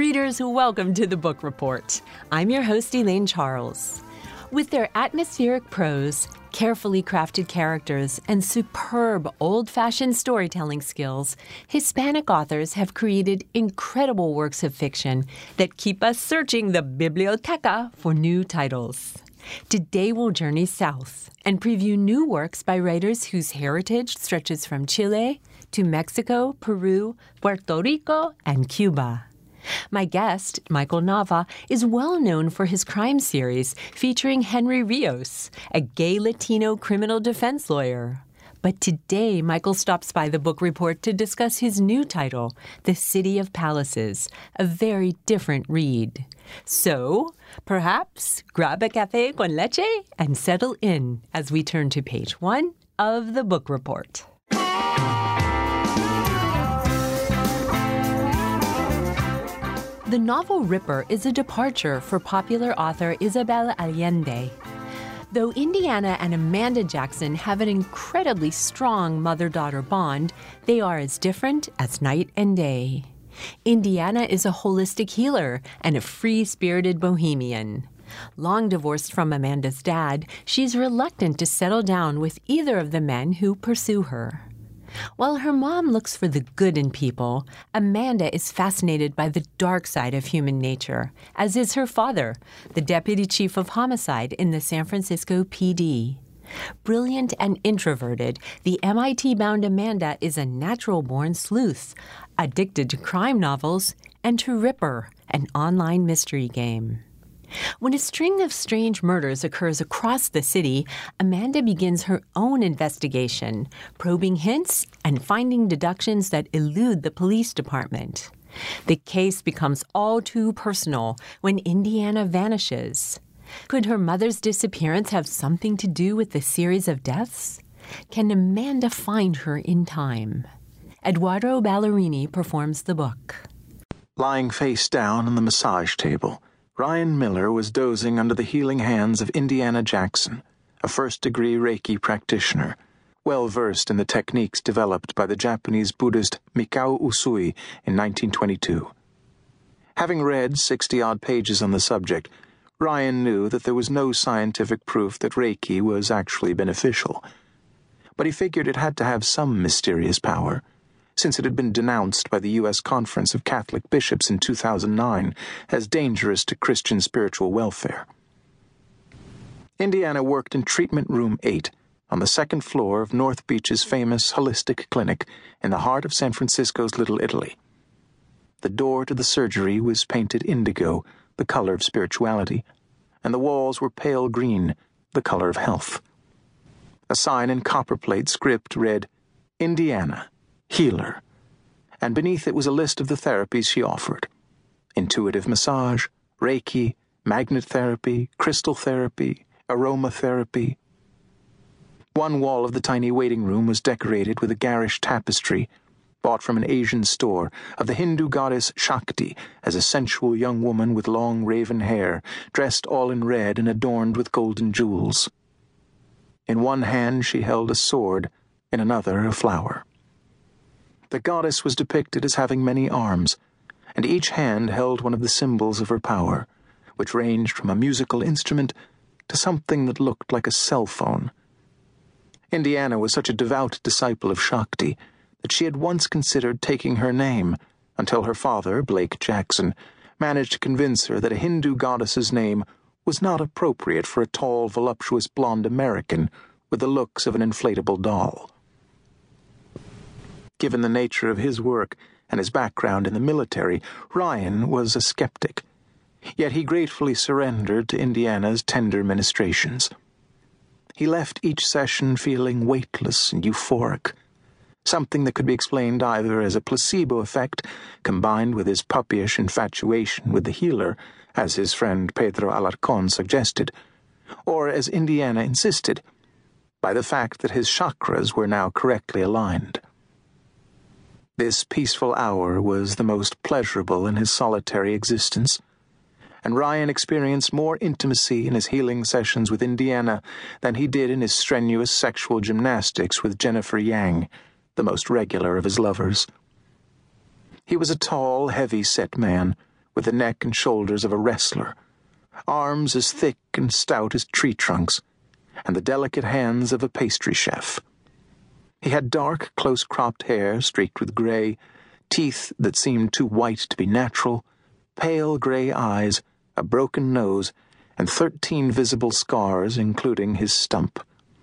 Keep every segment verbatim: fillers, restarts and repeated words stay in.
Readers, welcome to the Book Report. I'm your host, Elaine Charles. With their atmospheric prose, carefully crafted characters, and superb old-fashioned storytelling skills, Hispanic authors have created incredible works of fiction that keep us searching the biblioteca for new titles. Today we'll journey south and preview new works by writers whose heritage stretches from Chile to Mexico, Peru, Puerto Rico, and Cuba. My guest, Michael Nava, is well known for his crime series featuring Henry Rios, a gay Latino criminal defense lawyer. But today, Michael stops by the Book Report to discuss his new title, The City of Palaces, a very different read. So, perhaps grab a café con leche and settle in as we turn to page one of the Book Report. The novel Ripper is a departure for popular author Isabel Allende. Though Indiana and Amanda Jackson have an incredibly strong mother-daughter bond, they are as different as night and day. Indiana is a holistic healer and a free-spirited bohemian. Long divorced from Amanda's dad, she's reluctant to settle down with either of the men who pursue her. While her mom looks for the good in people, Amanda is fascinated by the dark side of human nature, as is her father, the deputy chief of homicide in the San Francisco P D. Brilliant and introverted, the M I T-bound Amanda is a natural-born sleuth, addicted to crime novels and to Ripper, an online mystery game. When a string of strange murders occurs across the city, Amanda begins her own investigation, probing hints and finding deductions that elude the police department. The case becomes all too personal when Indiana vanishes. Could her mother's disappearance have something to do with the series of deaths? Can Amanda find her in time? Eduardo Ballerini performs the book. Lying face down on the massage table, Ryan Miller was dozing under the healing hands of Indiana Jackson, a first-degree Reiki practitioner, well-versed in the techniques developed by the Japanese Buddhist Mikao Usui in nineteen twenty-two. Having read sixty-odd pages on the subject, Ryan knew that there was no scientific proof that Reiki was actually beneficial. But he figured it had to have some mysterious power, since it had been denounced by the U S Conference of Catholic Bishops in two thousand nine as dangerous to Christian spiritual welfare. Indiana worked in Treatment Room eight on the second floor of North Beach's famous holistic clinic in the heart of San Francisco's Little Italy. The door to the surgery was painted indigo, the color of spirituality, and the walls were pale green, the color of health. A sign in copperplate script read, Indiana, Healer, and beneath it was a list of the therapies she offered: intuitive massage, Reiki, magnet therapy, crystal therapy, aromatherapy. One wall of the tiny waiting room was decorated with a garish tapestry, bought from an Asian store, of the Hindu goddess Shakti as a sensual young woman with long raven hair, dressed all in red and adorned with golden jewels. In one hand she held a sword, in another a flower. The goddess was depicted as having many arms, and each hand held one of the symbols of her power, which ranged from a musical instrument to something that looked like a cell phone. Indiana was such a devout disciple of Shakti that she had once considered taking her name, until her father, Blake Jackson, managed to convince her that a Hindu goddess's name was not appropriate for a tall, voluptuous blonde American with the looks of an inflatable doll. Given the nature of his work and his background in the military, Ryan was a skeptic. Yet he gratefully surrendered to Indiana's tender ministrations. He left each session feeling weightless and euphoric, something that could be explained either as a placebo effect combined with his puppyish infatuation with the healer, as his friend Pedro Alarcón suggested, or, as Indiana insisted, by the fact that his chakras were now correctly aligned. This peaceful hour was the most pleasurable in his solitary existence, and Ryan experienced more intimacy in his healing sessions with Indiana than he did in his strenuous sexual gymnastics with Jennifer Yang, the most regular of his lovers. He was a tall, heavy-set man, with the neck and shoulders of a wrestler, arms as thick and stout as tree trunks, and the delicate hands of a pastry chef. He had dark, close-cropped hair streaked with gray, teeth that seemed too white to be natural, pale gray eyes, a broken nose, and thirteen visible scars, including his stump.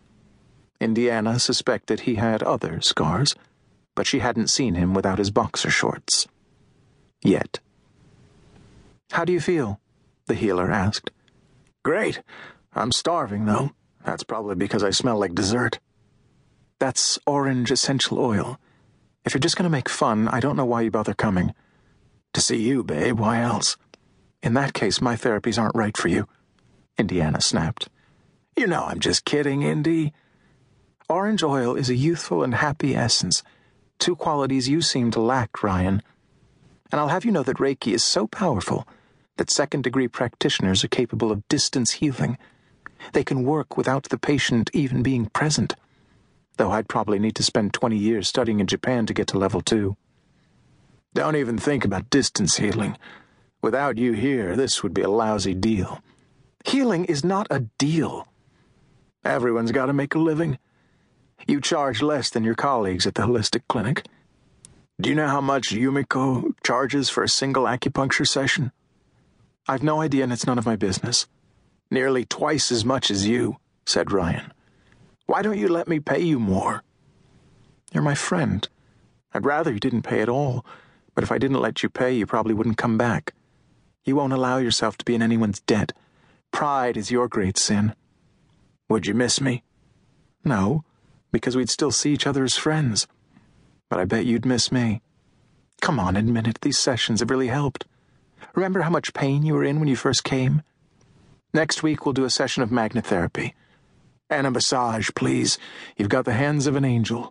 Indiana suspected he had other scars, but she hadn't seen him without his boxer shorts. Yet. "How do you feel?" the healer asked. "Great. I'm starving, though. That's probably because I smell like dessert." "That's orange essential oil. If you're just going to make fun, I don't know why you bother coming." "To see you, babe. Why else?" "In that case, my therapies aren't right for you," Indiana snapped. "You know I'm just kidding, Indy." "Orange oil is a youthful and happy essence, two qualities you seem to lack, Ryan. And I'll have you know that Reiki is so powerful that second-degree practitioners are capable of distance healing. They can work without the patient even being present, though I'd probably need to spend twenty years studying in Japan to get to level two. "Don't even think about distance healing. Without you here, this would be a lousy deal." "Healing is not a deal." "Everyone's got to make a living. You charge less than your colleagues at the holistic clinic. Do you know how much Yumiko charges for a single acupuncture session?" "I've no idea, and it's none of my business." "Nearly twice as much as you," said Ryan. "Why don't you let me pay you more?" "You're my friend. I'd rather you didn't pay at all, but if I didn't let you pay, you probably wouldn't come back. You won't allow yourself to be in anyone's debt. Pride is your great sin." "Would you miss me?" "No, because we'd still see each other as friends. But I bet you'd miss me. Come on, admit it. These sessions have really helped. Remember how much pain you were in when you first came? Next week we'll do a session of magnetherapy. And a massage, please. You've got the hands of an angel."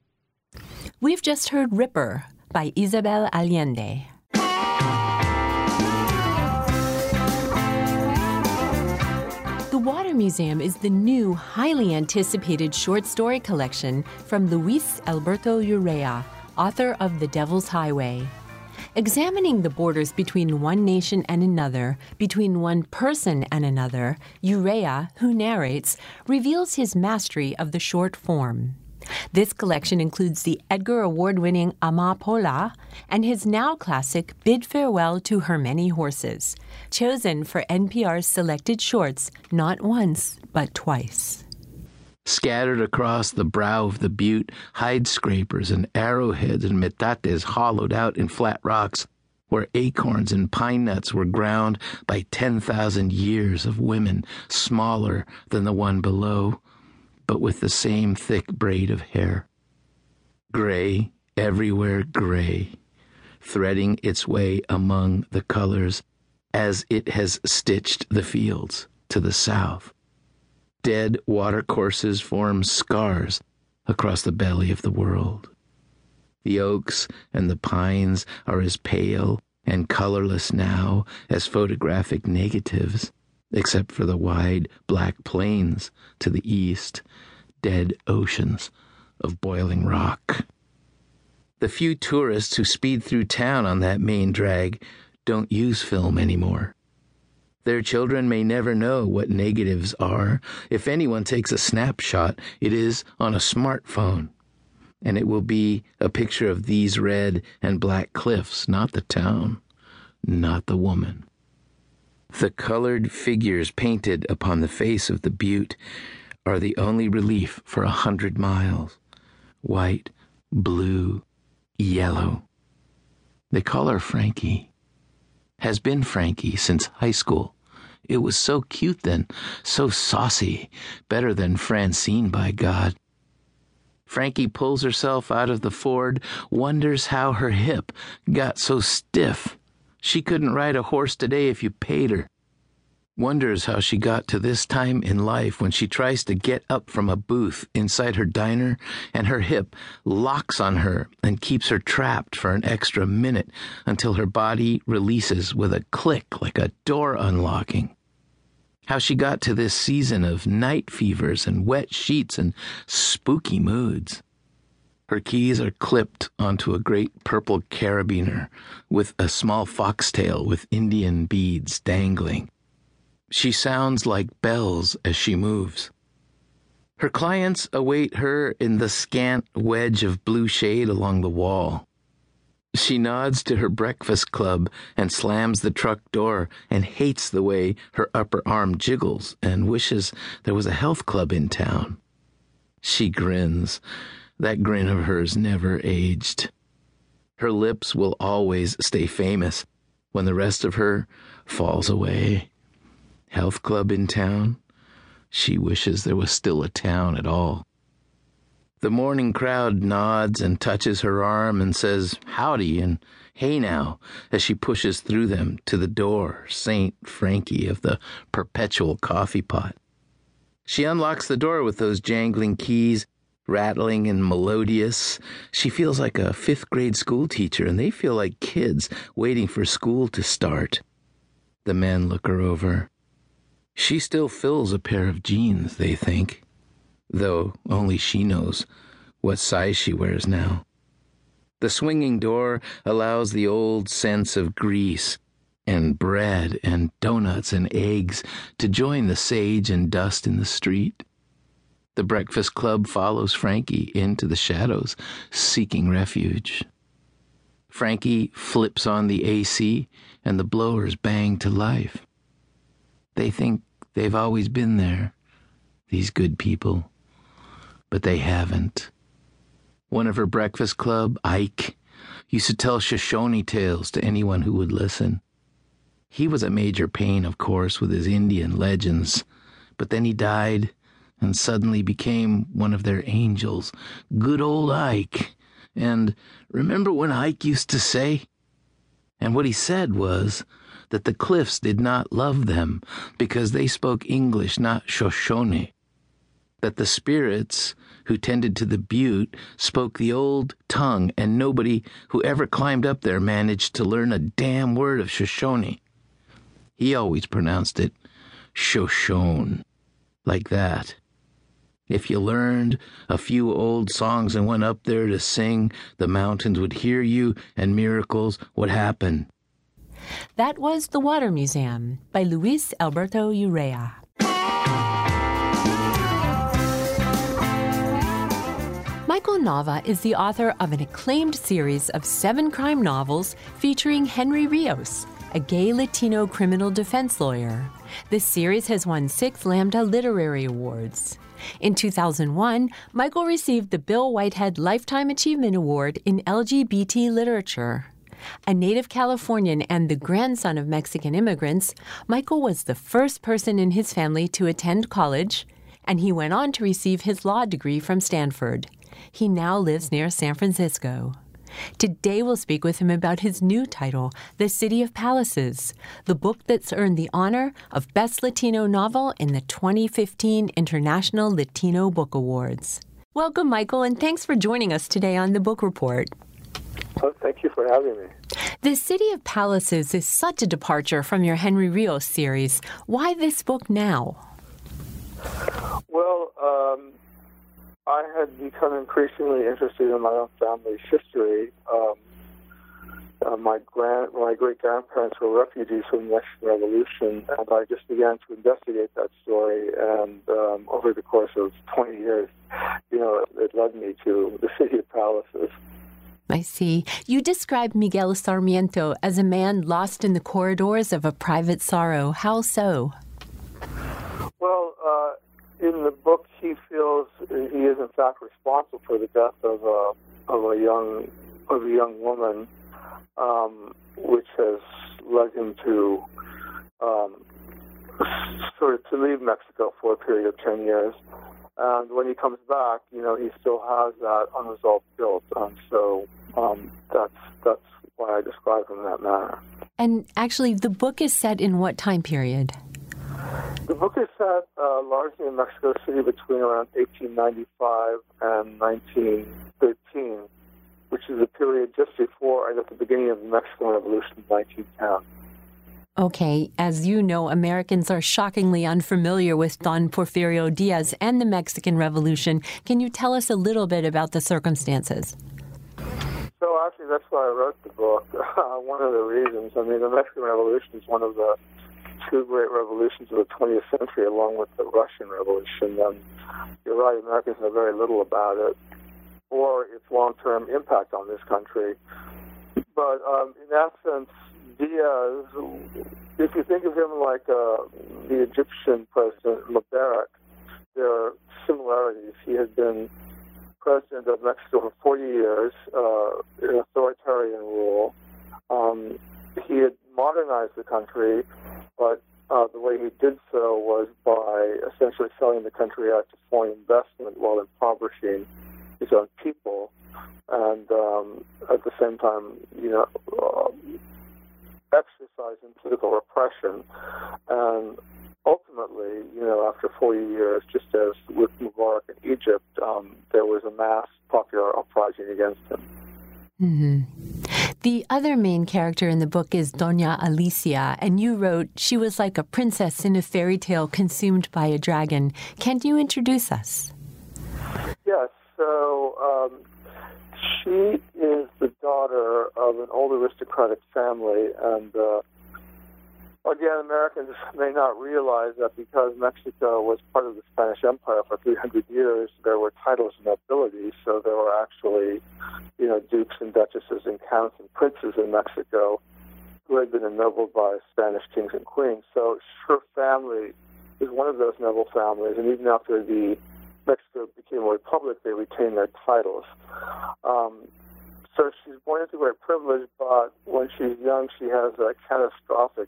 We've just heard Ripper by Isabel Allende. The Water Museum is the new, highly anticipated short story collection from Luis Alberto Urrea, author of The Devil's Highway. Examining the borders between one nation and another, between one person and another, Urrea, who narrates, reveals his mastery of the short form. This collection includes the Edgar Award-winning Amapola and his now classic Bid Farewell to Her Many Horses, chosen for N P R's selected shorts not once, but twice. Scattered across the brow of the butte, hide scrapers and arrowheads and metates hollowed out in flat rocks, where acorns and pine nuts were ground by ten thousand years of women smaller than the one below, but with the same thick braid of hair. Gray, everywhere gray, threading its way among the colors as it has stitched the fields to the south. Dead watercourses form scars across the belly of the world. The oaks and the pines are as pale and colorless now as photographic negatives, except for the wide black plains to the east, dead oceans of boiling rock. The few tourists who speed through town on that main drag don't use film anymore. Their children may never know what negatives are. If anyone takes a snapshot, it is on a smartphone, and it will be a picture of these red and black cliffs, not the town, not the woman. The colored figures painted upon the face of the butte are the only relief for a hundred miles. White, blue, yellow. They call her Frankie. Has been Frankie since high school. It was so cute then, so saucy, better than Francine, by God. Frankie pulls herself out of the Ford, wonders how her hip got so stiff. She couldn't ride a horse today if you paid her. Wonders how she got to this time in life when she tries to get up from a booth inside her diner and her hip locks on her and keeps her trapped for an extra minute until her body releases with a click like a door unlocking. How she got to this season of night fevers and wet sheets and spooky moods. Her keys are clipped onto a great purple carabiner with a small foxtail with Indian beads dangling. She sounds like bells as she moves. Her clients await her in the scant wedge of blue shade along the wall. She nods to her breakfast club and slams the truck door and hates the way her upper arm jiggles and wishes there was a health club in town. She grins. That grin of hers never aged. Her lips will always stay famous when the rest of her falls away. Health club in town? She wishes there was still a town at all. The morning crowd nods and touches her arm and says, "Howdy," and "Hey now," as she pushes through them to the door, Saint Frankie of the perpetual coffee pot. She unlocks the door with those jangling keys, rattling and melodious. She feels like a fifth grade school teacher, and they feel like kids waiting for school to start. The men look her over. She still fills a pair of jeans, they think, though only she knows what size she wears now. The swinging door allows the old sense of grease and bread and donuts and eggs to join the sage and dust in the street. The breakfast club follows Frankie into the shadows, seeking refuge. Frankie flips on the A C, and the blowers bang to life. They think they've always been there, these good people, but they haven't. One of her breakfast club, Ike, used to tell Shoshone tales to anyone who would listen. He was a major pain, of course, with his Indian legends, but then he died and suddenly became one of their angels. Good old Ike. And remember when Ike used to say? And what he said was that the cliffs did not love them because they spoke English, not Shoshone. That the spirits who tended to the butte spoke the old tongue, and nobody who ever climbed up there managed to learn a damn word of Shoshone. He always pronounced it Shoshone, like that. If you learned a few old songs and went up there to sing, the mountains would hear you and miracles would happen. That was The Water Museum by Luis Alberto Urrea. Michael Nava is the author of an acclaimed series of seven crime novels featuring Henry Rios, a gay Latino criminal defense lawyer. This series has won six Lambda Literary Awards. In two thousand one, Michael received the Bill Whitehead Lifetime Achievement Award in L G B T literature. A native Californian and the grandson of Mexican immigrants, Michael was the first person in his family to attend college, and he went on to receive his law degree from Stanford. He now lives near San Francisco. Today we'll speak with him about his new title, The City of Palaces, the book that's earned the honor of Best Latino Novel in the twenty fifteen International Latino Book Awards. Welcome, Michael, and thanks for joining us today on The Book Report. Oh, thank you for having me. The City of Palaces is such a departure from your Henry Rios series. Why this book now? Well, um, I had become increasingly interested in my own family's history. Um, uh, my grand, my great-grandparents were refugees from the Mexican Revolution, and I just began to investigate that story. And um, over the course of twenty years, you know, it, it led me to the City of Palaces. I see. You describe Miguel Sarmiento as a man lost in the corridors of a private sorrow. How so? Well, uh, in the book, he feels he is in fact responsible for the death of a of a young of a young woman, um, which has led him to um, sort of to leave Mexico for a period of ten years. And when he comes back, you know, he still has that unresolved guilt, and so um, that's that's why I describe him in that manner. And actually, the book is set in what time period? The book is set uh, largely in Mexico City between around eighteen ninety-five and nineteen thirteen, which is a period just before and at the beginning of the Mexican Revolution in nineteen ten. Okay, as you know, Americans are shockingly unfamiliar with Don Porfirio Diaz and the Mexican Revolution. Can you tell us a little bit about the circumstances? So actually, that's why I wrote the book. Uh, one of the reasons, I mean, the Mexican Revolution is one of the two great revolutions of the twentieth century, along with the Russian Revolution. And you're right, Americans know very little about it or its long-term impact on this country. But um, in essence, Diaz, if you think of him like uh, the Egyptian president Mubarak, there are similarities. He had been president of Mexico for forty years, uh, in authoritarian rule. Um, he had modernized the country, but uh, the way he did so was by essentially selling the country out to foreign investment while impoverishing his own people, and um, at the same time, you know, uh, exercising political repression. And ultimately, you know, after forty years, just as with Mubarak in Egypt, um, there was a mass popular uprising against him. Mm-hmm. The other main character in the book is Doña Alicia, and you wrote, she was like a princess in a fairy tale consumed by a dragon. Can you introduce us? Yes, so um, she is the daughter of an old aristocratic family, and uh, again, Americans may not realize that because Mexico was part of the Spanish Empire for three hundred years, there were titles of nobility, so there were actually, you know, dukes and duchesses and counts and princes in Mexico who had been ennobled by Spanish kings and queens. So her family is one of those noble families, and even after the Mexico became a republic, they retained their titles. Um, so she's born into great privilege, but when she's young, she has a catastrophic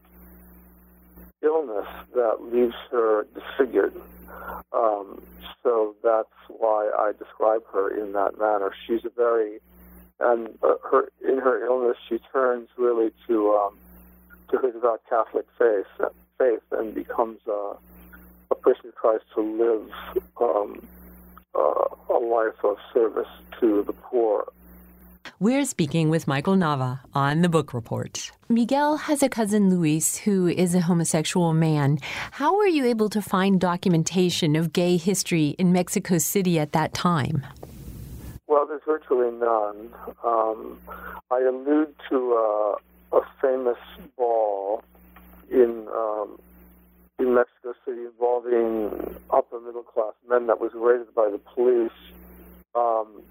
illness that leaves her disfigured. Um, so that's why I describe her in that manner. She's a very, and uh, her in her illness, she turns really to um, to her devout Catholic faith, faith, and becomes uh, a person who tries to live um, uh, a life of service to the poor. We're speaking with Michael Nava on The Book Report. Miguel has a cousin, Luis, who is a homosexual man. How were you able to find documentation of gay history in Mexico City at that time? Well, there's virtually none. Um, I allude to uh, a famous ball in um, in Mexico City involving upper middle class men that was raided by the police. Um,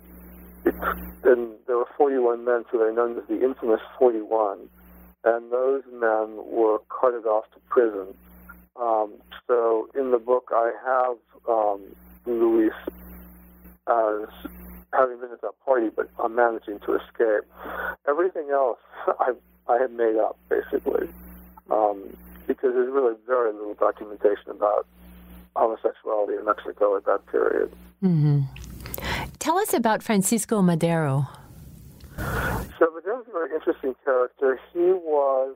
and there were forty-one men, so they're known as the infamous forty-one. And those men were carted off to prison. Um, so in the book, I have um, Luis as having been at that party, but I'm managing to escape. Everything else I I had made up, basically, um, because there's really very little documentation about homosexuality in Mexico at that period. Mm-hmm. Tell us about Francisco Madero. So Madero's a very interesting character. He was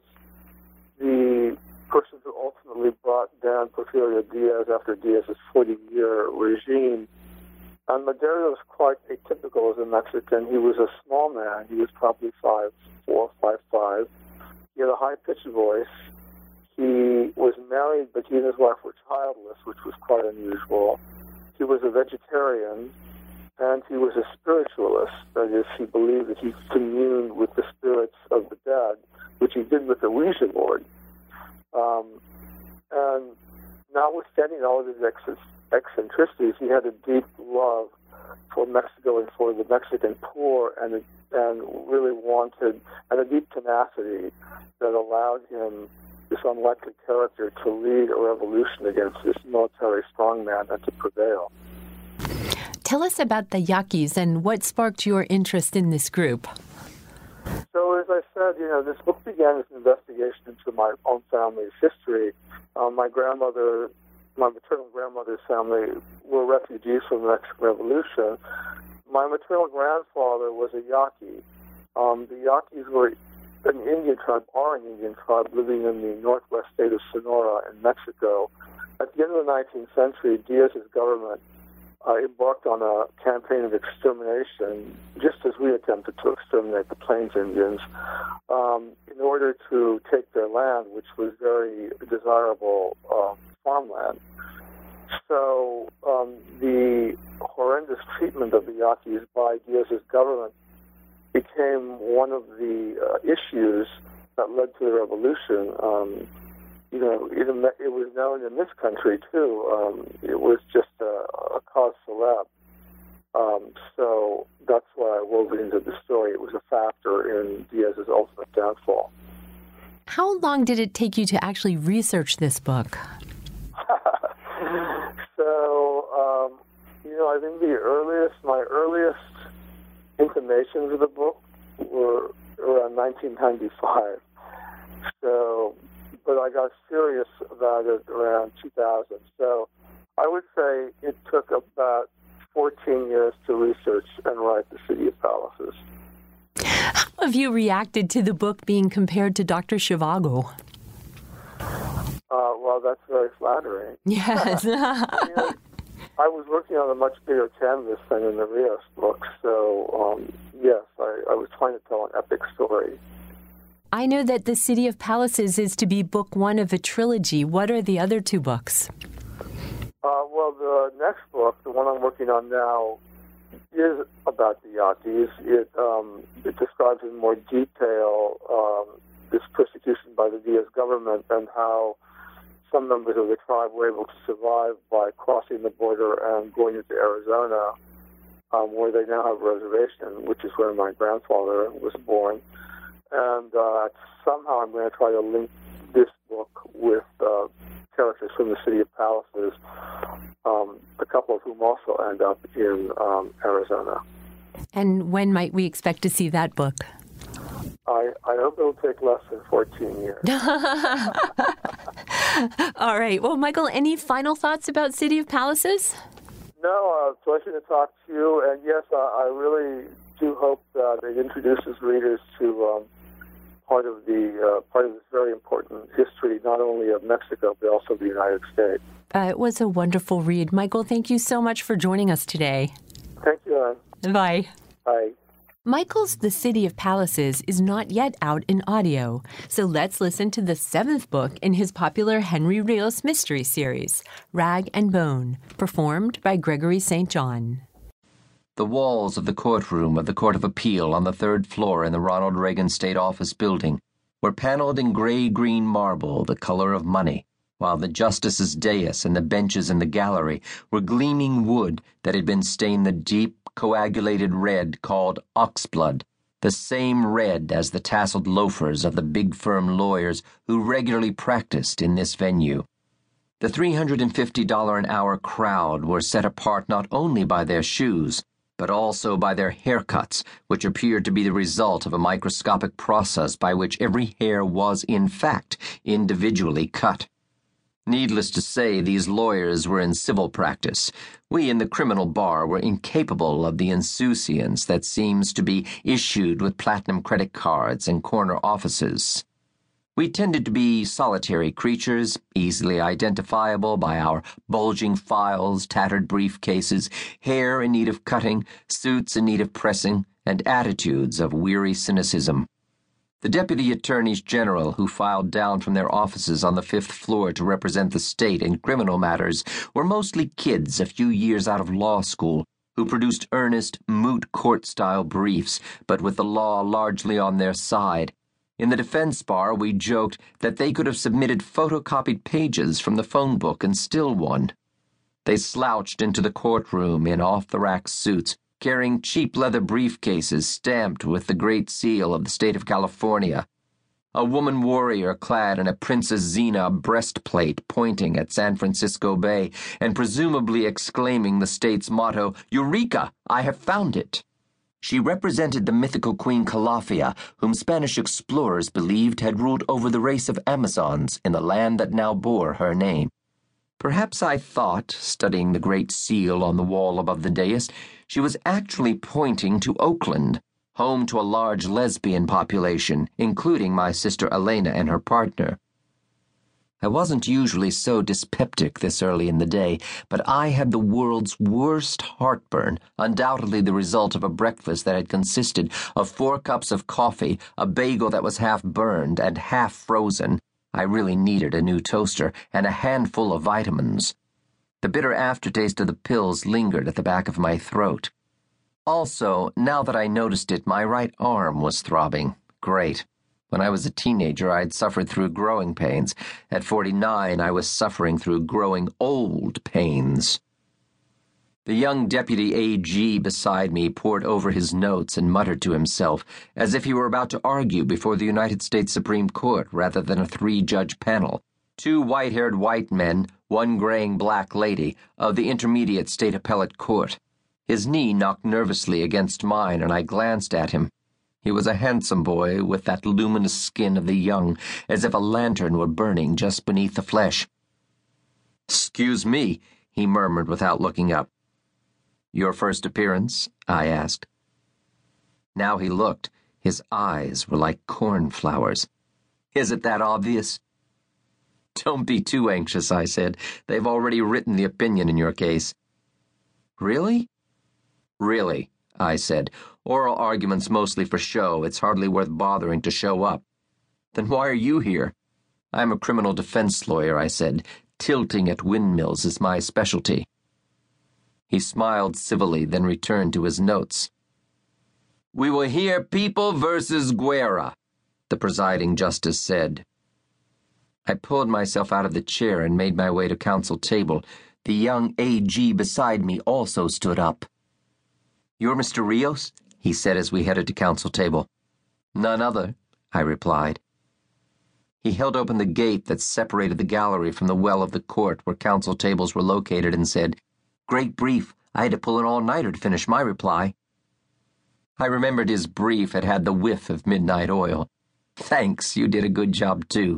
the person who ultimately brought down Porfirio Diaz after Diaz's forty-year regime. And Madero was quite atypical as a Mexican. He was a small man. He was probably five four, five five. He had a high-pitched voice. He was married, but he and his wife were childless, which was quite unusual. He was a vegetarian. And he was a spiritualist. That is, he believed that he communed with the spirits of the dead, which he did with the Ouija board. Um, and notwithstanding all of his eccentricities, he had a deep love for Mexico and for the Mexican poor, and and really wanted, and a deep tenacity that allowed him, this unlikely character, to lead a revolution against this military strongman and to prevail. Tell us about the Yaquis and what sparked your interest in this group. So, as I said, you know, this book began as an investigation into my own family's history. Um, my grandmother, my maternal grandmother's family were refugees from the Mexican Revolution. My maternal grandfather was a Yaqui. Um, the Yaquis were an Indian tribe, are an Indian tribe living in the northwest state of Sonora in Mexico. At the end of the nineteenth century, Diaz's government uh, embarked on a campaign of extermination, just as we attempted to exterminate the Plains Indians, um, in order to take their land, which was very desirable um, farmland. So um, the horrendous treatment of the Yaquis by Diaz's government became one of the uh, issues that led to the revolution. Um, you know, it, it was known in this country, too. Um, it was just a, a cause célèbre. Um, so that's why I wove it into the story. It was a factor in Diaz's ultimate downfall. How long did it take you to actually research this book? so, um, you know, I think the earliest, my earliest intimations of the book were around nineteen ninety-five. So, but I got serious about it around two thousand. So I would say it took about fourteen years to research and write The City of Palaces. How have you reacted to the book being compared to Doctor Zhivago? Uh, well, that's very flattering. Yes. you know, I was working on a much bigger canvas than in the Rios book, so um, yes, I, I was trying to tell an epic story. I know that The City of Palaces is to be book one of a trilogy. What are the other two books? Uh, well, the next book, the one I'm working on now, is about the Yaquis. It, um, it describes in more detail um, this persecution by the Diaz government and how some members of the tribe were able to survive by crossing the border and going into Arizona, um, where they now have a reservation, which is where my grandfather was born. And uh, somehow I'm going to try to link this book with uh, characters from The City of Palaces, um, a couple of whom also end up in um, Arizona. And when might we expect to see that book? I, I hope it'll take less than fourteen years. All right. Well, Michael, any final thoughts about City of Palaces? No, uh, pleasure to talk to you. And yes, uh, I really do hope that it introduces readers to um, part of the uh, part of this very important history, not only of Mexico but also the United States. Uh, it was a wonderful read, Michael. Thank you so much for joining us today. Thank you, Anne. Bye. Bye. Michael's The City of Palaces is not yet out in audio, so let's listen to the seventh book in his popular Henry Rios mystery series, Rag and Bone, performed by Gregory Saint John. The walls of the courtroom of the Court of Appeal on the third floor in the Ronald Reagan State Office Building were paneled in gray-green marble, the color of money, while the justice's dais and the benches in the gallery were gleaming wood that had been stained the deep, coagulated red called oxblood, the same red as the tasseled loafers of the big firm lawyers who regularly practiced in this venue. The three hundred fifty dollars an hour crowd were set apart not only by their shoes, but also by their haircuts, which appeared to be the result of a microscopic process by which every hair was, in fact, individually cut. Needless to say, these lawyers were in civil practice. We in the criminal bar were incapable of the insouciance that seems to be issued with platinum credit cards and corner offices. We tended to be solitary creatures, easily identifiable by our bulging files, tattered briefcases, hair in need of cutting, suits in need of pressing, and attitudes of weary cynicism. The deputy attorneys general who filed down from their offices on the fifth floor to represent the state in criminal matters were mostly kids a few years out of law school who produced earnest, moot court-style briefs, but with the law largely on their side. In the defense bar, we joked that they could have submitted photocopied pages from the phone book and still won. They slouched into the courtroom in off-the-rack suits, carrying cheap leather briefcases stamped with the Great Seal of the state of California. A woman warrior clad in a Princess Xena breastplate pointing at San Francisco Bay and presumably exclaiming the state's motto, "Eureka! I have found it!" She represented the mythical Queen Calafia, whom Spanish explorers believed had ruled over the race of Amazons in the land that now bore her name. Perhaps I thought, studying the Great Seal on the wall above the dais, she was actually pointing to Oakland, home to a large lesbian population, including my sister Elena and her partner. I wasn't usually so dyspeptic this early in the day, but I had the world's worst heartburn, undoubtedly the result of a breakfast that had consisted of four cups of coffee, a bagel that was half burned and half frozen. I really needed a new toaster, and a handful of vitamins. The bitter aftertaste of the pills lingered at the back of my throat. Also, now that I noticed it, my right arm was throbbing. Great. When I was a teenager, I had suffered through growing pains. At forty-nine, I was suffering through growing old pains. The young deputy A G beside me pored over his notes and muttered to himself, as if he were about to argue before the United States Supreme Court rather than a three-judge panel. Two white-haired white men, one graying black lady, of the Intermediate State Appellate Court. His knee knocked nervously against mine, and I glanced at him. He was a handsome boy with that luminous skin of the young, as if a lantern were burning just beneath the flesh. "Excuse me," he murmured without looking up. "Your first appearance?" I asked. Now he looked. His eyes were like cornflowers. "Is it that obvious?" "Don't be too anxious," I said. "They've already written the opinion in your case." "Really?" "Really," I said. "Oral arguments mostly for show. It's hardly worth bothering to show up." "Then why are you here?" "I'm a criminal defense lawyer," I said. "Tilting at windmills is my specialty." He smiled civilly, then returned to his notes. "We will hear People versus Guerra," the presiding justice said. I pulled myself out of the chair and made my way to counsel table. The young A G beside me also stood up. "You're Mister Rios?" he said as we headed to counsel table. "None other," I replied. He held open the gate that separated the gallery from the well of the court where counsel tables were located and said, "Great brief. I had to pull an all-nighter to finish my reply." I remembered his brief had had the whiff of midnight oil. "Thanks, you did a good job too."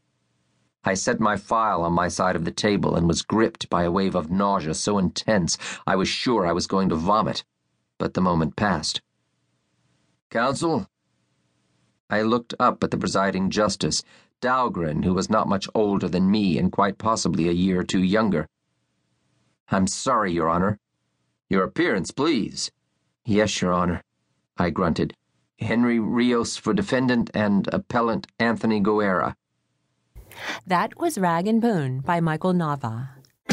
I set my file on my side of the table and was gripped by a wave of nausea so intense I was sure I was going to vomit. But the moment passed. "Counsel?" I looked up at the presiding justice, Dahlgren, who was not much older than me and quite possibly a year or two younger. "I'm sorry, Your Honor." "Your appearance, please." "Yes, Your Honor," I grunted. "Henry Rios for defendant and appellant Anthony Guerra." That was Rag and Bone by Michael Nava.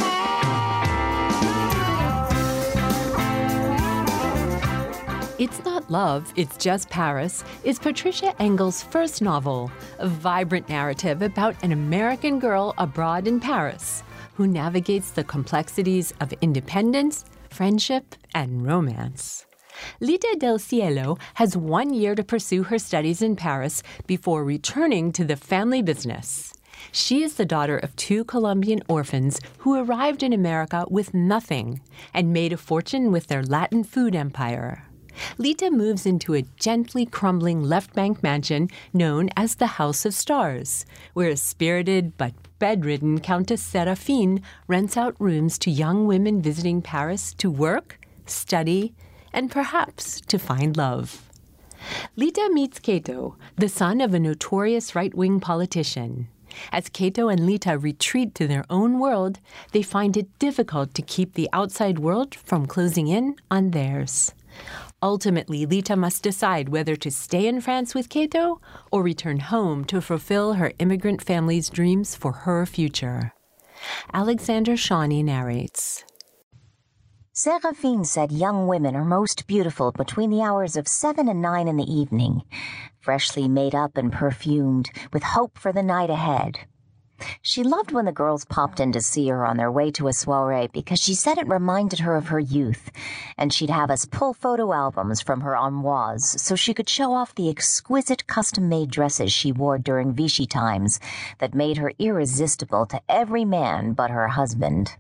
It's Not Love, It's Just Paris is Patricia Engel's first novel, a vibrant narrative about an American girl abroad in Paris who navigates the complexities of independence, friendship, and romance. Lita del Cielo has one year to pursue her studies in Paris before returning to the family business. She is the daughter of two Colombian orphans who arrived in America with nothing and made a fortune with their Latin food empire. Lita moves into a gently crumbling left bank mansion known as the House of Stars, where a spirited but bedridden Countess Seraphine rents out rooms to young women visiting Paris to work, study, and perhaps to find love. Lita meets Kato, the son of a notorious right-wing politician. As Kato and Lita retreat to their own world, they find it difficult to keep the outside world from closing in on theirs. Ultimately, Lita must decide whether to stay in France with Kato or return home to fulfill her immigrant family's dreams for her future. Alexander Shawnee narrates. Seraphine said young women are most beautiful between the hours of seven and nine in the evening, freshly made up and perfumed, with hope for the night ahead. She loved when the girls popped in to see her on their way to a soiree because she said it reminded her of her youth, and she'd have us pull photo albums from her armoires so she could show off the exquisite custom-made dresses she wore during Vichy times that made her irresistible to every man but her husband.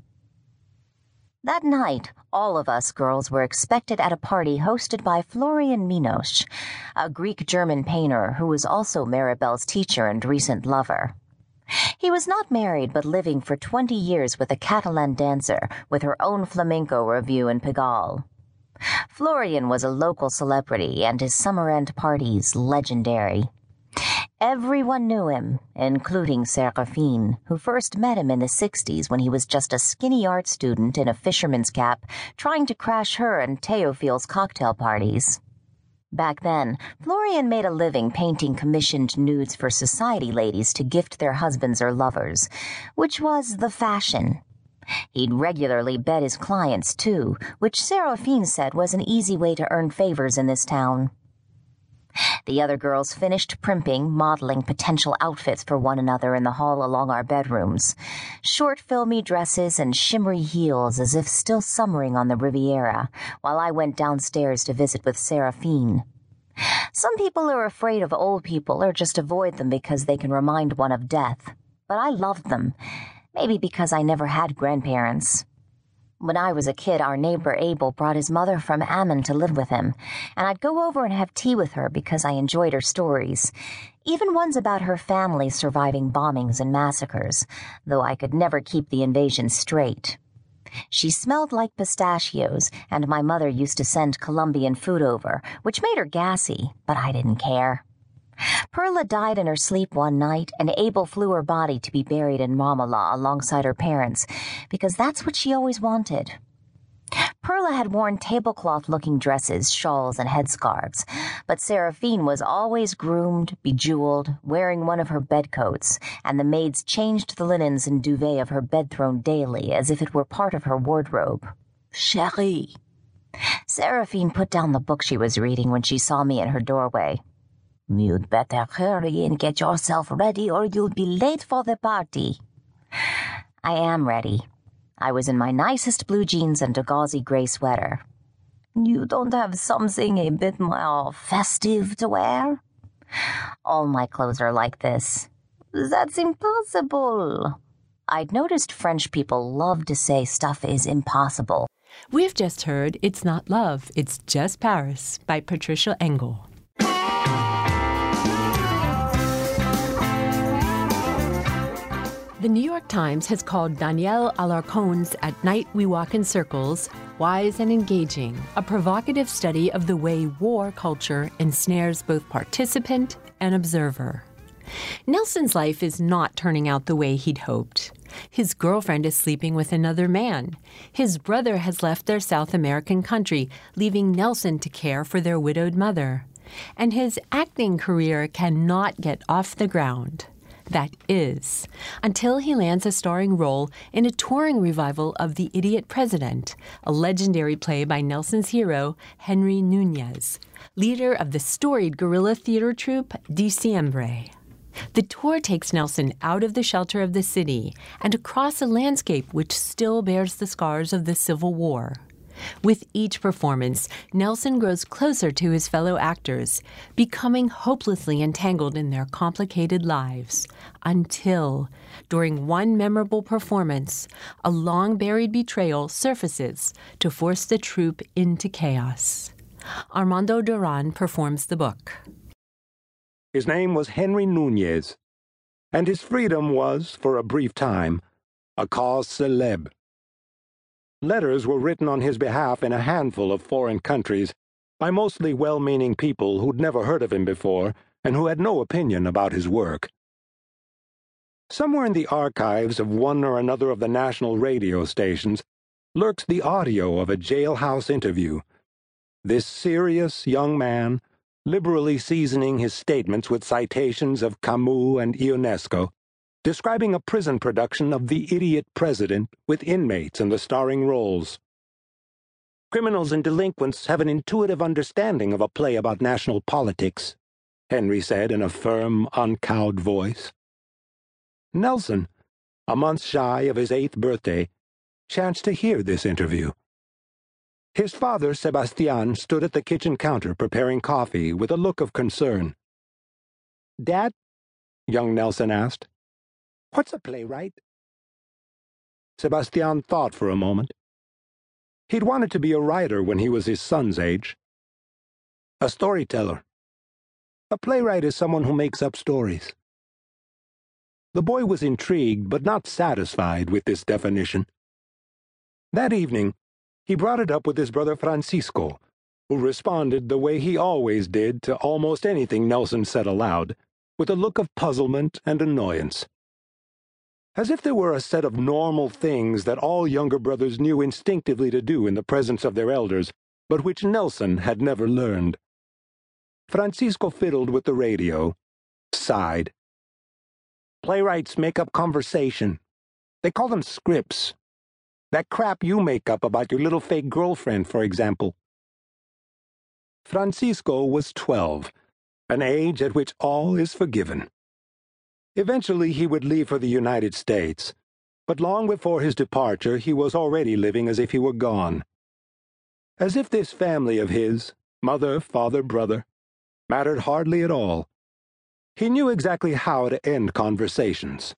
That night, all of us girls were expected at a party hosted by Florian Minos, a Greek-German painter who was also Maribel's teacher and recent lover. He was not married but living for twenty years with a Catalan dancer with her own flamenco revue in Pigalle. Florian was a local celebrity and his summer-end parties legendary. Everyone knew him, including Seraphine, who first met him in the sixties when he was just a skinny art student in a fisherman's cap trying to crash her and Théophile's cocktail parties. Back then, Florian made a living painting commissioned nudes for society ladies to gift their husbands or lovers, which was the fashion. He'd regularly bet his clients, too, which Seraphine said was an easy way to earn favors in this town. The other girls finished primping, modeling potential outfits for one another in the hall along our bedrooms. Short, filmy dresses and shimmery heels as if still summering on the Riviera, while I went downstairs to visit with Seraphine. Some people are afraid of old people or just avoid them because they can remind one of death. But I loved them, maybe because I never had grandparents. When I was a kid, our neighbor Abel brought his mother from Ammon to live with him, and I'd go over and have tea with her because I enjoyed her stories, even ones about her family surviving bombings and massacres, though I could never keep the invasion straight. She smelled like pistachios, and my mother used to send Colombian food over, which made her gassy, but I didn't care. Perla died in her sleep one night, and Abel flew her body to be buried in Ramallah alongside her parents, because that's what she always wanted. Perla had worn tablecloth-looking dresses, shawls, and headscarves, but Seraphine was always groomed, bejeweled, wearing one of her bedcoats, and the maids changed the linens and duvet of her bedthrone daily as if it were part of her wardrobe. Chérie. Seraphine put down the book she was reading when she saw me in her doorway. You'd better hurry and get yourself ready or you'll be late for the party. I am ready. I was in my nicest blue jeans and a gauzy gray sweater. You don't have something a bit more festive to wear? All my clothes are like this. That's impossible. I'd noticed French people love to say stuff is impossible. We've just heard It's Not Love, It's Just Paris by Patricia Engel. The New York Times has called Danielle Alarcon's At Night We Walk in Circles wise and engaging, a provocative study of the way war culture ensnares both participant and observer. Nelson's life is not turning out the way he'd hoped. His girlfriend is sleeping with another man. His brother has left their South American country, leaving Nelson to care for their widowed mother. And his acting career cannot get off the ground. That is, until he lands a starring role in a touring revival of The Idiot President, a legendary play by Nelson's hero, Henry Nunez, leader of the storied guerrilla theater troupe Diciembre. The tour takes Nelson out of the shelter of the city and across a landscape which still bears the scars of the Civil War. With each performance, Nelson grows closer to his fellow actors, becoming hopelessly entangled in their complicated lives, until, during one memorable performance, a long-buried betrayal surfaces to force the troupe into chaos. Armando Duran performs the book. His name was Henry Nunez, and his freedom was, for a brief time, a cause célèbre. Letters were written on his behalf in a handful of foreign countries by mostly well-meaning people who'd never heard of him before and who had no opinion about his work. Somewhere in the archives of one or another of the national radio stations lurks the audio of a jailhouse interview. This serious young man, liberally seasoning his statements with citations of Camus and Ionesco, describing a prison production of The Idiot President with inmates in the starring roles. Criminals and delinquents have an intuitive understanding of a play about national politics, Henry said in a firm, uncowed voice. Nelson, a month shy of his eighth birthday, chanced to hear this interview. His father, Sebastian, stood at the kitchen counter preparing coffee with a look of concern. "Dad?" young Nelson asked. "What's a playwright?" Sebastian thought for a moment. He'd wanted to be a writer when he was his son's age. A storyteller. A playwright is someone who makes up stories. The boy was intrigued but not satisfied with this definition. That evening, he brought it up with his brother Francisco, who responded the way he always did to almost anything Nelson said aloud, with a look of puzzlement and annoyance. As if there were a set of normal things that all younger brothers knew instinctively to do in the presence of their elders, but which Nelson had never learned. Francisco fiddled with the radio, sighed. Playwrights make up conversation. They call them scripts. That crap you make up about your little fake girlfriend, for example. Francisco was twelve, an age at which all is forgiven. Eventually he would leave for the United States, but long before his departure he was already living as if he were gone. As if this family of his, mother, father, brother, mattered hardly at all. He knew exactly how to end conversations.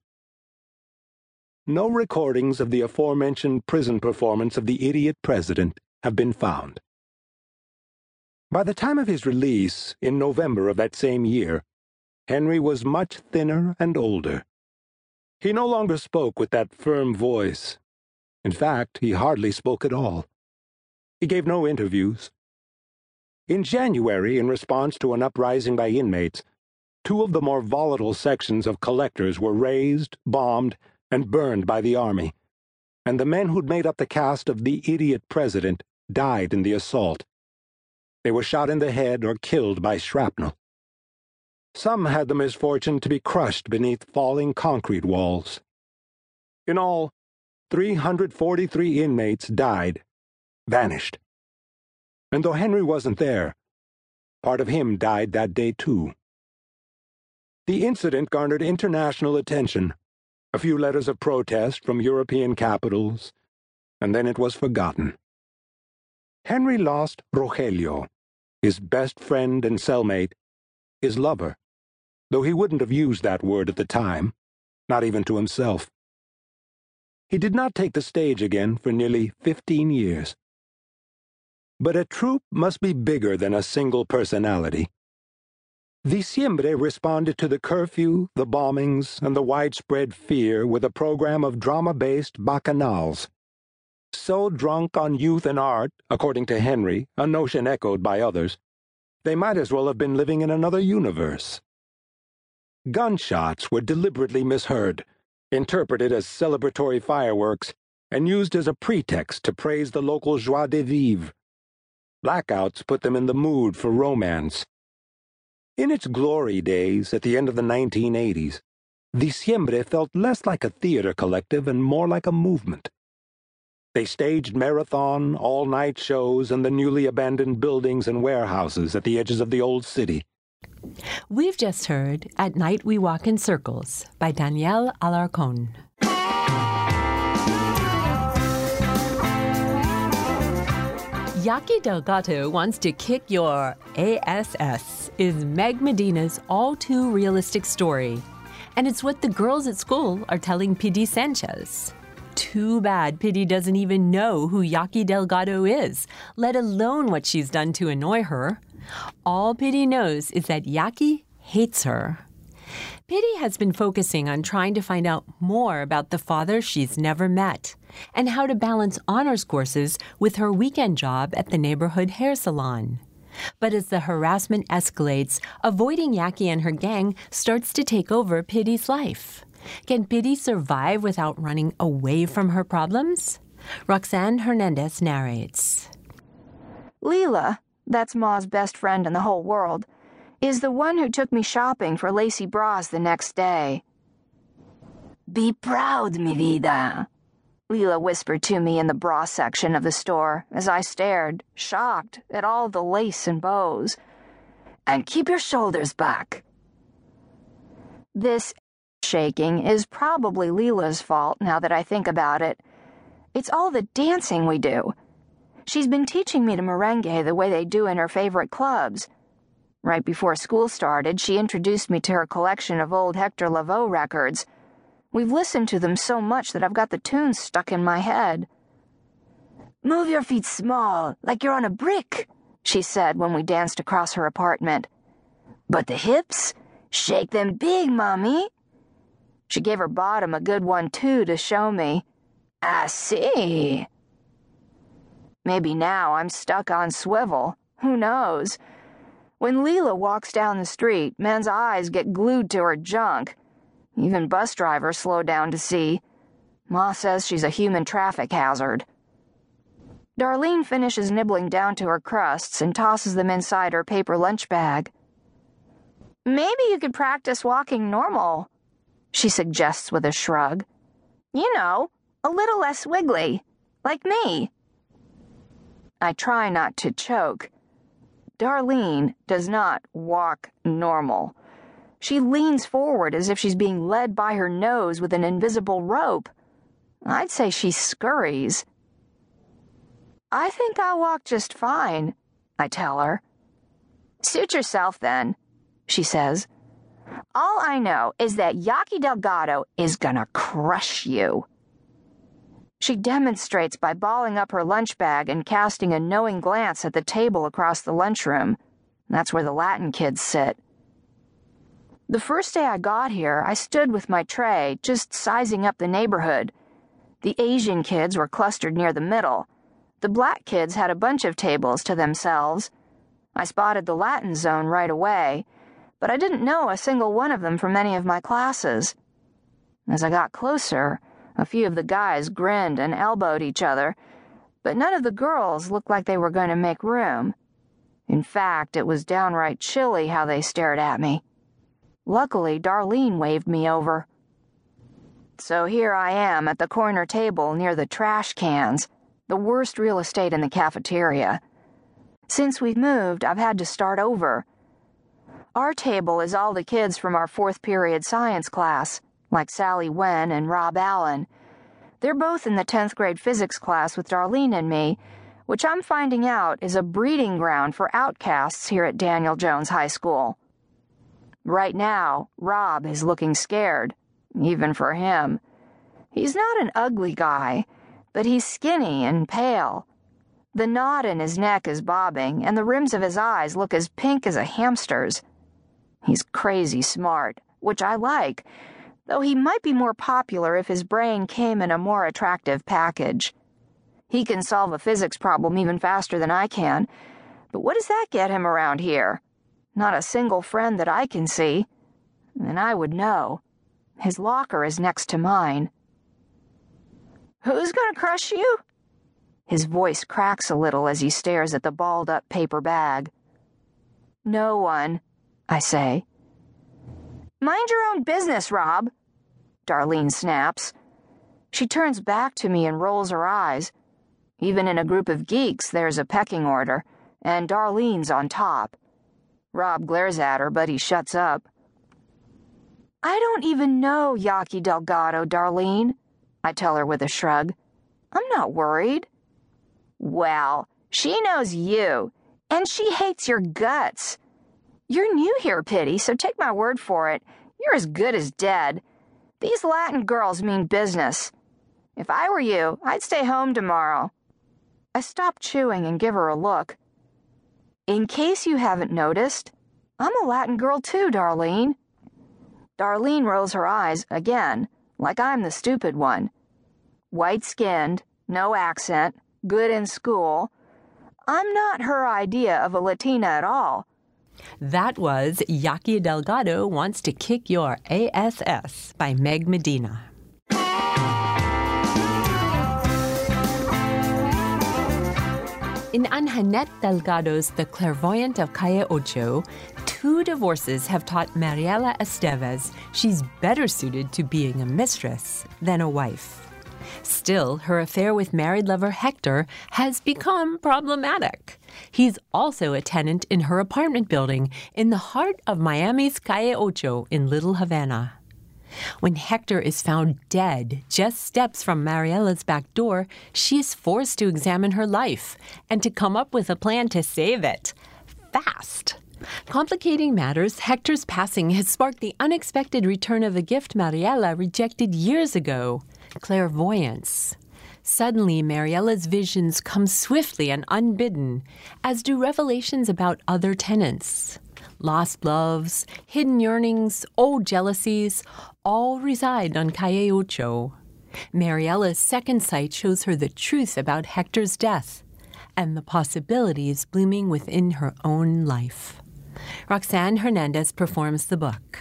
No recordings of the aforementioned prison performance of the idiot president have been found. By the time of his release, in November of that same year, Henry was much thinner and older. He no longer spoke with that firm voice. In fact, he hardly spoke at all. He gave no interviews. In January, in response to an uprising by inmates, two of the more volatile sections of collectors were razed, bombed, and burned by the army, and the men who'd made up the cast of the idiot president died in the assault. They were shot in the head or killed by shrapnel. Some had the misfortune to be crushed beneath falling concrete walls. In all, three hundred forty-three inmates died, vanished. And though Henry wasn't there, part of him died that day too. The incident garnered international attention, a few letters of protest from European capitals, and then it was forgotten. Henry lost Rogelio, his best friend and cellmate, his lover, though he wouldn't have used that word at the time, not even to himself. He did not take the stage again for nearly fifteen years. But a troupe must be bigger than a single personality. Diciembre responded to the curfew, the bombings, and the widespread fear with a program of drama-based bacchanals. So drunk on youth and art, according to Henry, a notion echoed by others, they might as well have been living in another universe. Gunshots were deliberately misheard, interpreted as celebratory fireworks, and used as a pretext to praise the local joie de vivre. Blackouts put them in the mood for romance. In its glory days, at the end of the nineteen eighties, Diciembre felt less like a theater collective and more like a movement. They staged marathon, all-night shows in the newly abandoned buildings and warehouses at the edges of the old city. We've just heard At Night We Walk in Circles by Daniel Alarcón. Yaqui Delgado Wants to Kick Your Ass is Meg Medina's all-too-realistic story. And it's what the girls at school are telling Pidi Sanchez. Too bad Pidi doesn't even know who Yaqui Delgado is, let alone what she's done to annoy her. All Pidi knows is that Yaqui hates her. Pidi has been focusing on trying to find out more about the father she's never met and how to balance honors courses with her weekend job at the neighborhood hair salon. But as the harassment escalates, avoiding Yaqui and her gang starts to take over Pidi's life. Can Pidi survive without running away from her problems? Roxanne Hernandez narrates. Leela, that's Ma's best friend in the whole world, is the one who took me shopping for lacy bras the next day. Be proud, mi vida, Leela whispered to me in the bra section of the store as I stared, shocked, at all the lace and bows. And keep your shoulders back. This shaking is probably Leela's fault now that I think about it. It's all the dancing we do. She's been teaching me to merengue the way they do in her favorite clubs. Right before school started, she introduced me to her collection of old Hector Lavoe records. We've listened to them so much that I've got the tunes stuck in my head. Move your feet small, like you're on a brick, she said when we danced across her apartment. But the hips? Shake them big, Mommy. She gave her bottom a good one, too, to show me. I see. Maybe now I'm stuck on swivel. Who knows? When Leela walks down the street, men's eyes get glued to her junk. Even bus drivers slow down to see. Ma says she's a human traffic hazard. Darlene finishes nibbling down to her crusts and tosses them inside her paper lunch bag. Maybe you could practice walking normal, she suggests with a shrug. You know, a little less wiggly, like me. I try not to choke. Darlene does not walk normal. She leans forward as if she's being led by her nose with an invisible rope. I'd say she scurries. I think I'll walk just fine, I tell her. Suit yourself, then, she says. All I know is that Yaqui Delgado is gonna crush you. She demonstrates by balling up her lunch bag and casting a knowing glance at the table across the lunchroom. That's where the Latin kids sit. The first day I got here, I stood with my tray, just sizing up the neighborhood. The Asian kids were clustered near the middle. The black kids had a bunch of tables to themselves. I spotted the Latin zone right away, but I didn't know a single one of them from any of my classes. As I got closer, a few of the guys grinned and elbowed each other, but none of the girls looked like they were going to make room. In fact, it was downright chilly how they stared at me. Luckily, Darlene waved me over. So here I am at the corner table near the trash cans, the worst real estate in the cafeteria. Since we've moved, I've had to start over. Our table is all the kids from our fourth period science class, like Sally Wen and Rob Allen. They're both in the tenth grade physics class with Darlene and me, which I'm finding out is a breeding ground for outcasts here at Daniel Jones High School. Right now, Rob is looking scared, even for him. He's not an ugly guy, but he's skinny and pale. The knot in his neck is bobbing, and the rims of his eyes look as pink as a hamster's. He's crazy smart, which I like, though he might be more popular if his brain came in a more attractive package. He can solve a physics problem even faster than I can, but what does that get him around here? Not a single friend that I can see. And I would know. His locker is next to mine. Who's gonna crush you? His voice cracks a little as he stares at the balled-up paper bag. No one, I say. Mind your own business, Rob, Darlene snaps. She turns back to me and rolls her eyes. Even in a group of geeks, there's a pecking order, and Darlene's on top. Rob glares at her, but he shuts up. I don't even know Yaqui Delgado, Darlene, I tell her with a shrug. I'm not worried. Well, she knows you, and she hates your guts. You're new here, Pitty, so take my word for it. You're as good as dead. These Latin girls mean business. If I were you, I'd stay home tomorrow. I stop chewing and give her a look. In case you haven't noticed, I'm a Latin girl too, Darlene. Darlene rolls her eyes again, like I'm the stupid one. White-skinned, no accent, good in school. I'm not her idea of a Latina at all. That was Yaqui Delgado Wants to Kick Your Ass by Meg Medina. In Anjanette Delgado's The Clairvoyant of Calle Ocho, two divorces have taught Mariela Estevez she's better suited to being a mistress than a wife. Still, her affair with married lover Hector has become problematic. He's also a tenant in her apartment building in the heart of Miami's Calle Ocho in Little Havana. When Hector is found dead just steps from Mariela's back door, she is forced to examine her life and to come up with a plan to save it. Fast. Complicating matters, Hector's passing has sparked the unexpected return of a gift Mariela rejected years ago, clairvoyance. Suddenly, Mariela's visions come swiftly and unbidden, as do revelations about other tenants. Lost loves, hidden yearnings, old jealousies, all reside on Calle Ocho. Mariela's second sight shows her the truth about Hector's death and the possibilities blooming within her own life. Roxanne Hernandez performs the book.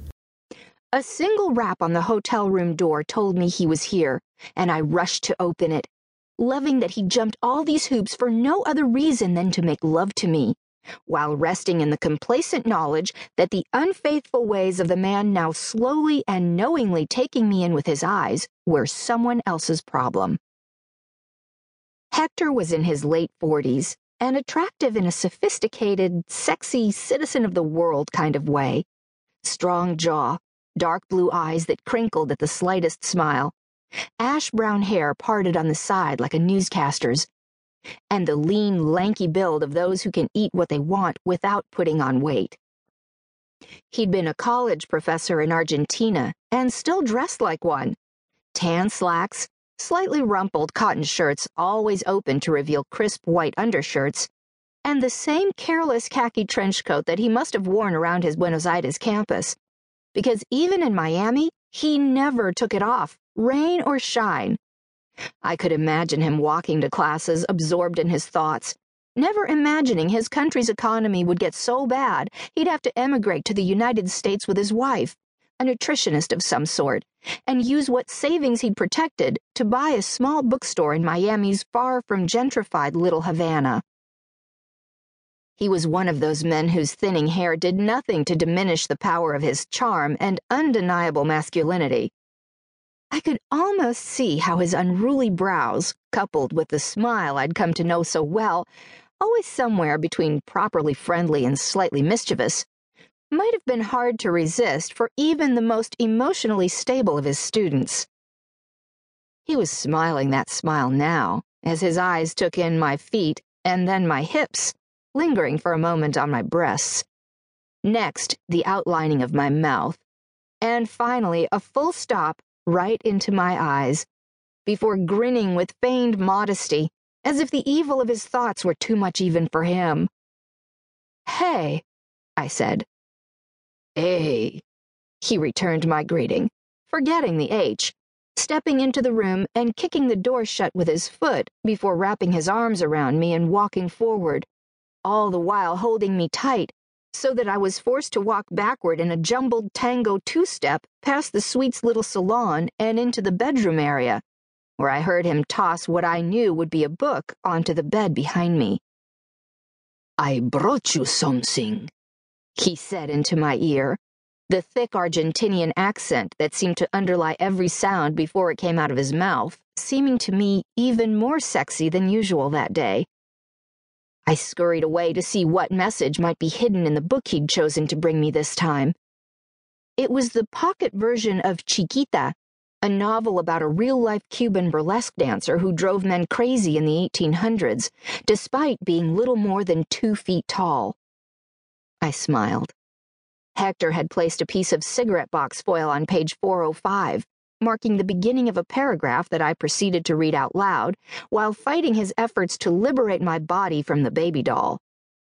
A single rap on the hotel room door told me he was here, and I rushed to open it, loving that he jumped all these hoops for no other reason than to make love to me, while resting in the complacent knowledge that the unfaithful ways of the man now slowly and knowingly taking me in with his eyes were someone else's problem. Hector was in his late forties, and attractive in a sophisticated, sexy, citizen-of-the-world kind of way. Strong jaw, dark blue eyes that crinkled at the slightest smile, ash-brown hair parted on the side like a newscaster's, and the lean, lanky build of those who can eat what they want without putting on weight. He'd been a college professor in Argentina and still dressed like one. Tan slacks, slightly rumpled cotton shirts always open to reveal crisp white undershirts, and the same careless khaki trench coat that he must have worn around his Buenos Aires campus, because even in Miami, he never took it off, rain or shine. I could imagine him walking to classes absorbed in his thoughts, never imagining his country's economy would get so bad he'd have to emigrate to the United States with his wife, a nutritionist of some sort, and use what savings he'd protected to buy a small bookstore in Miami's far from gentrified Little Havana. He was one of those men whose thinning hair did nothing to diminish the power of his charm and undeniable masculinity. I could almost see how his unruly brows, coupled with the smile I'd come to know so well, always somewhere between properly friendly and slightly mischievous, might have been hard to resist for even the most emotionally stable of his students. He was smiling that smile now, as his eyes took in my feet and then my hips, lingering for a moment on my breasts. Next, the outlining of my mouth, and finally a full stop right into my eyes, before grinning with feigned modesty, as if the evil of his thoughts were too much even for him. "Hey," I said. "Hey," he returned my greeting, forgetting the H, stepping into the room and kicking the door shut with his foot before wrapping his arms around me and walking forward, all the while holding me tight, so that I was forced to walk backward in a jumbled tango two-step past the suite's little salon and into the bedroom area, where I heard him toss what I knew would be a book onto the bed behind me. "I brought you something," he said into my ear, the thick Argentinian accent that seemed to underlie every sound before it came out of his mouth, seeming to me even more sexy than usual that day. I scurried away to see what message might be hidden in the book he'd chosen to bring me this time. It was the pocket version of Chiquita, a novel about a real-life Cuban burlesque dancer who drove men crazy in the eighteen hundreds, despite being little more than two feet tall. I smiled. Hector had placed a piece of cigarette box foil on page four oh five, marking the beginning of a paragraph that I proceeded to read out loud, while fighting his efforts to liberate my body from the baby doll.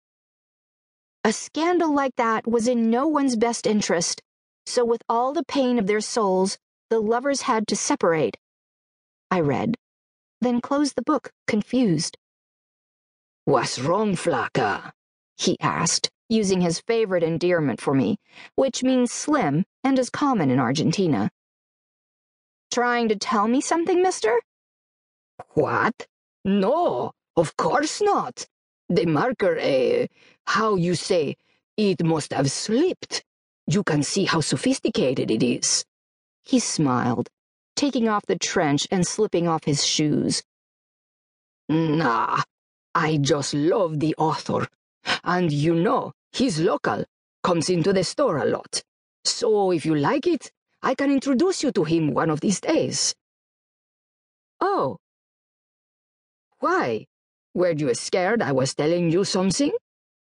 A scandal like that was in no one's best interest, so with all the pain of their souls, the lovers had to separate. I read, then closed the book, confused. "What's wrong, Flaca?" he asked, using his favorite endearment for me, which means slim and is common in Argentina. "Trying to tell me something, mister?" "What? No, of course not. The marker, eh, how you say, it must have slipped. You can see how sophisticated it is." He smiled, taking off the trench and slipping off his shoes. "Nah, I just love the author. And you know, he's local, comes into the store a lot. So if you like it, I can introduce you to him one of these days." "Oh. Why? Were you scared I was telling you something?"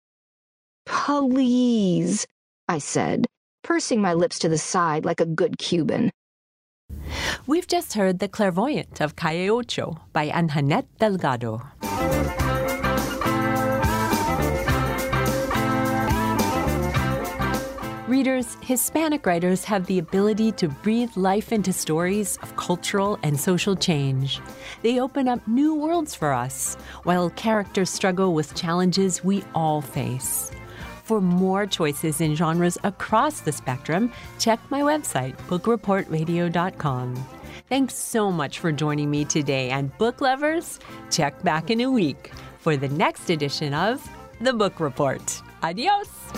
"Please," I said, pursing my lips to the side like a good Cuban. We've just heard The Clairvoyant of Calle Ocho by Anjanette Delgado. Readers, Hispanic writers have the ability to breathe life into stories of cultural and social change. They open up new worlds for us, while characters struggle with challenges we all face. For more choices in genres across the spectrum, check my website, book report radio dot com. Thanks so much for joining me today, and book lovers, check back in a week for the next edition of The Book Report. Adios!